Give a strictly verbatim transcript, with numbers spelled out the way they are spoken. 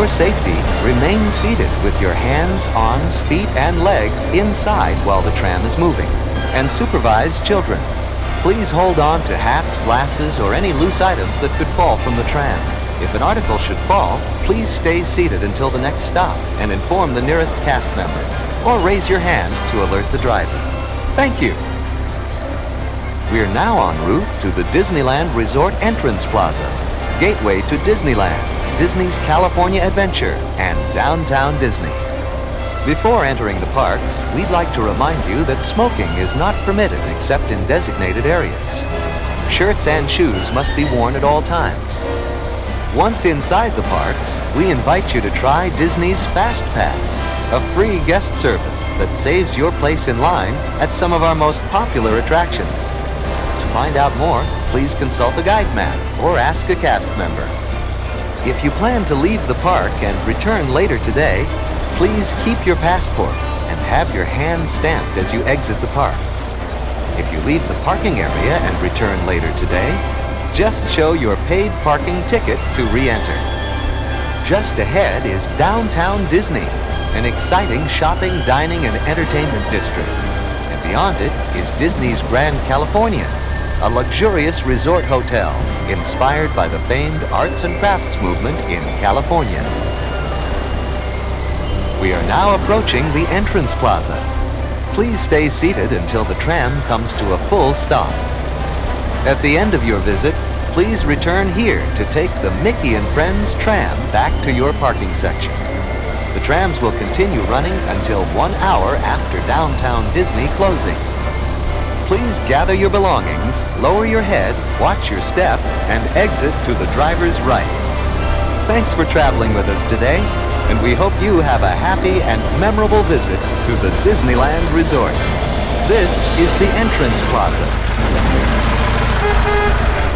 your safety, remain seated with your hands, arms, feet, and legs inside while the tram is moving, and supervise children. Please hold on to hats, glasses, or any loose items that could fall from the tram. If an article should fall, please stay seated until the next stop and inform the nearest cast member, or raise your hand to alert the driver. Thank you. We're now en route to the Disneyland Resort Entrance Plaza, gateway to Disneyland, Disney's California Adventure, and Downtown Disney. Before entering the parks, we'd like to remind you that smoking is not permitted except in designated areas. Shirts and shoes must be worn at all times. Once inside the parks, we invite you to try Disney's Fast Pass, a free guest service that saves your place in line at some of our most popular attractions. To find out more, please consult a guide map or ask a cast member. If you plan to leave the park and return later today, please keep your passport and have your hand stamped as you exit the park. If you leave the parking area and return later today, just show your paid parking ticket to re-enter. Just ahead is Downtown Disney, an exciting shopping, dining, and entertainment district. And beyond it is Disney's Grand Californian, a luxurious resort hotel inspired by the famed arts and crafts movement in California. We are now approaching the entrance plaza. Please stay seated until the tram comes to a full stop. At the end of your visit, please return here to take the Mickey and Friends tram back to your parking section. The trams will continue running until one hour after Downtown Disney closing. Please gather your belongings, lower your head, watch your step, and exit to the driver's right. Thanks for traveling with us today, and we hope you have a happy and memorable visit to the Disneyland Resort. This is the entrance plaza.